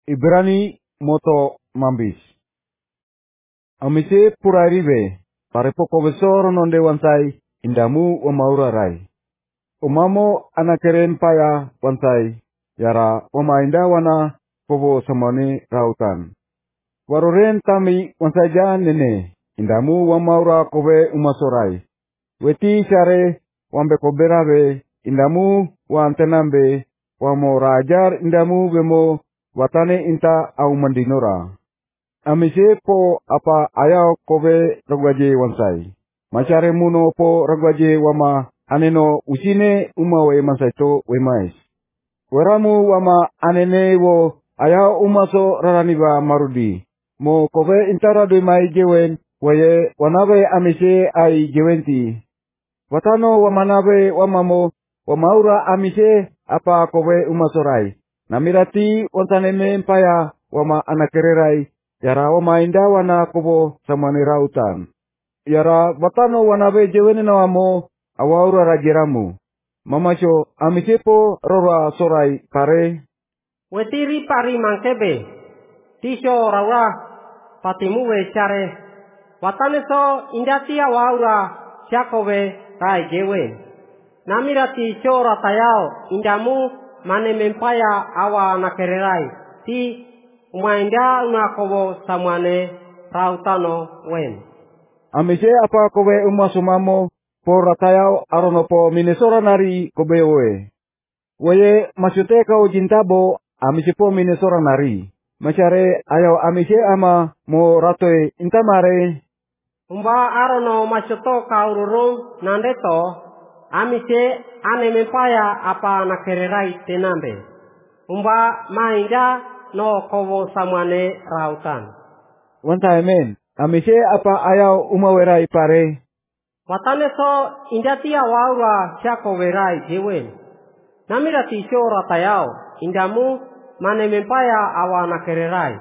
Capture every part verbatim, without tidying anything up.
Ibrani moto mambis. Amise puraribe, parepo kobesor nonde wansai, indamu wa maura rai. Umamo anakeren paya wansai, yara wamainda wana kobo samani rautan. Waroren tami wansaja nene, indamu wa maura kobe umasorai. Weti share wambe koberabe, indamu wa antenambe, wa morajar indamu bemo, watane inta au mandinora. Amise po apa ayaw kobe ragwaje wansai. Machare muno po ragwaje wama aneno usine umawe mansaito wemais. Weramu wama anene wo ayaw umaso raraniba marudi. Mo kobe intara doi mai jewen waye wanabe amise ai jewenti. Watano wamanabe wamamo wamaura amise apa kobe umasorai. Namirati wantaneme empaya wama anakererai, yara wama inda wana kobo samani rautan. Yara batano wanabe jewene na wamo awaura rajiramu. Mamasyo amisepo rora sorai pare. Wetiri pari mangkebe, tisho raura patimu we chare. Watane so indati awaura shakobe rai jewen. Namirati chora tayao indamu mane mempaya awa nakererai ti umainda unakobo samane rautano wen. Amise apa kobe umasumamo por ratayao aronopo minesora nari kobe oe. Weye masyute kau jintabo amise po minesora nari. Masyare ayaw amise ama mo ratoy intamare. Umba arono masyuto kau rurung nandeto amise ane mempaya apa nakererai tenambe. Umba mainda no kobo samane rautan. Wanta men, amise apa ayaw umawerai pare. Watane so indati awaura shako werai jewen. Namirati shora tayao indamu mane mempaya awa nakererai.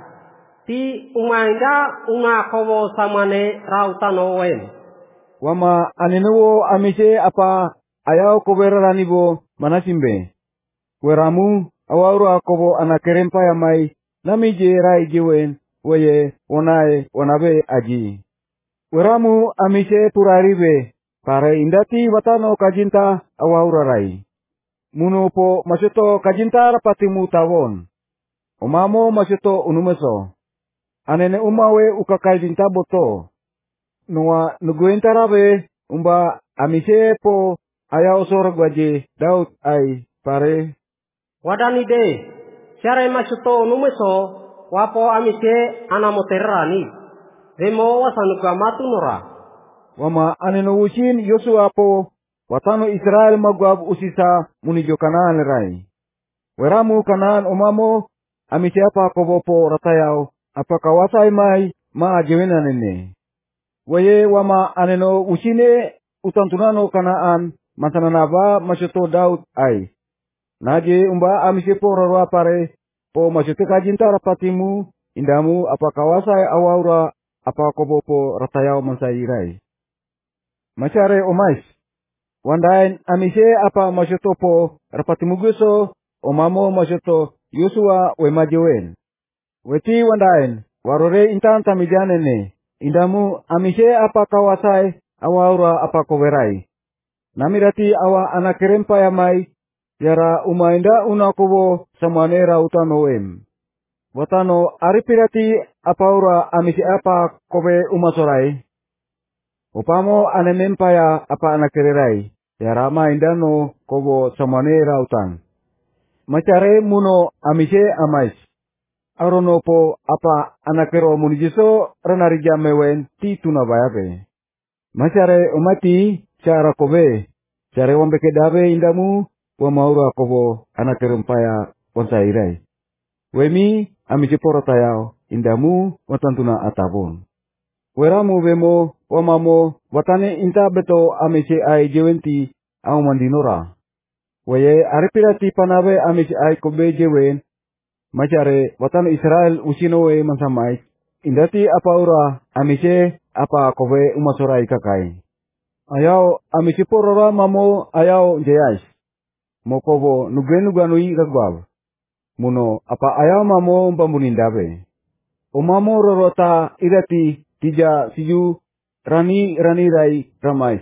Ti umainda unga kobo samane rautan owen. Wama anenuwo amise apa ayaw koberaranibo manasimbe. Weramu awaura kobo anakerempa ya mai namije rai jewen weye onae onabe aji. Weramu amise puraribe pare indati watano kajinta awaura rai. Muno po masyuto kajinta rapatimu tawon. Umamo masyuto unumeso. Anene umawe ukakaidinta boto. Nua nuguenta rabe umba amise po ayaw sorag waje daut ay pare. Wadani de, syare masyuto numeso wapo amise anamoterani. Remo wasanuga matu nora. Wama aneno usin Yosua po watano Israel magwab usisa munijo Kanaan rai. Weramu Kanaan umamo amise apa kobopo ratayaw apa kawasay mai maa jewena nene. Waye wama aneno usine utantunano Kanaan mantananaba masyuto daut ay. Nage umba amise po rarwa pare po masyuto kajinta rapatimu indamu apa kawasay awaura apa kobopo ratayaw mansairai. Masyare omais. Wandain amise apa masyuto po rapatimu guso omamo masyuto Yosua wemajewen. Weti wandain warore intan tamijanene. Indamu amise apa kawasay awaura apa koberai. Namirati awa anakerempa ya mai yara umainda unakobo samanera utanoem. Watano aripirati apaura amise apa kobe umasorai. Upamo anemempa ya apa anakererai yara mainda no kobo samanera utan. Macare muno amise amais. Arono po apa anakero munijiso renarija mewen ti tunabayabe. Macare umati cara kobe. Care wambeke dabe indamu wa maura kobo anakero mpaya wansairai. Wemi amise poro tayao indamu watantuna atabon. Weramu bemo wamamo watane inta beto amise ai jewenti au mandinora. Weye aripirati panabe amise ai kobe jewen. Macare watano Israel usinowe mansamai. Indati apa ura amise apa kobe umasorai kakai. Ayaw amise porora mamo ayaw jeyais. Mokobo nugenuganui ragbab. muno apa ayama mo pambunindabe. Umamo rorota irati tija siju rani rani rai ramais.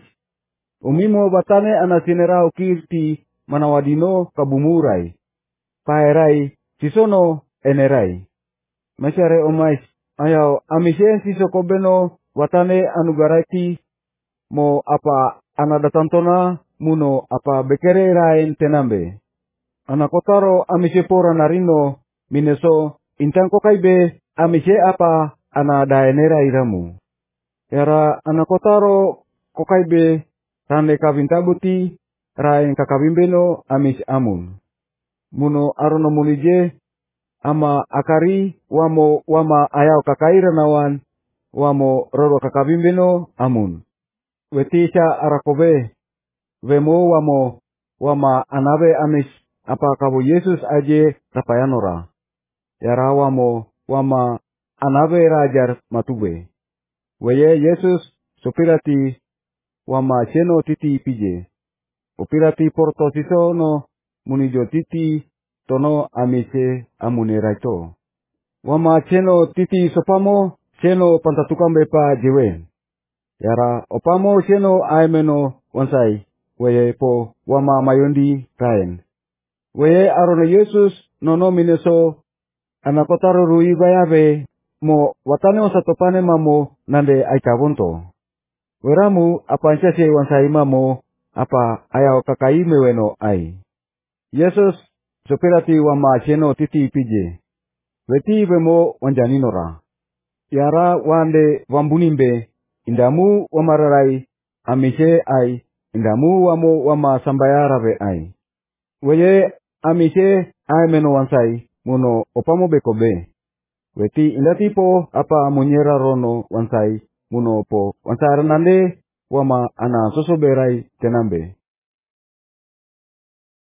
Umimo batane anasinera ukirti manawadino kabumurai. Paerai sisono enerai. Mesare omais ayaw amisen sisokobeno watane anugarati mo apa anadatantona muno apa bekere rain tenambe. Anakotaro amise pora narino mineso intangko kaibe amise apa ana daenera iramu. Yara anakotaro kokaibe rane kabintabuti rain kakabimbeno amis amun. Muno arono munije ama akari wamo wama ayaw kakaira nawan wamo roro kakabimbeno amun. Wetisha arakobe vemo wamo wama anabe amis apa kabo Yesus aje rapayanora. Yara wamo wama anabe rajar matube. Weye Yesus sopirati wama cheno titi pije. Opirati porto sisono munijo titi tono amise amune raito. Wama cheno titi sopamo cheno pantatukambe pa jewe. Yara opamo cheno aemeno wansai. Weye po wama mayondi kain. Weye arono Yesus nono mineso anakotaro rui bayabe mo watane osatopane mamo nande aikabonto. Weramu apa anchase wansai mamo apa ayaw kakai meweno ai. Yesus sopirati wama cheno titi pije. Weti bemo wanjaninora. Yara wande wambunimbe indamu wamararai amise ai indamu wamo wama sambayarabe ai. Weye amise ai meno wansai muno opamo bekobe. Weti indatipo apa munyera rono wansai muno po wansara nande wama ana sosoberai tenambe.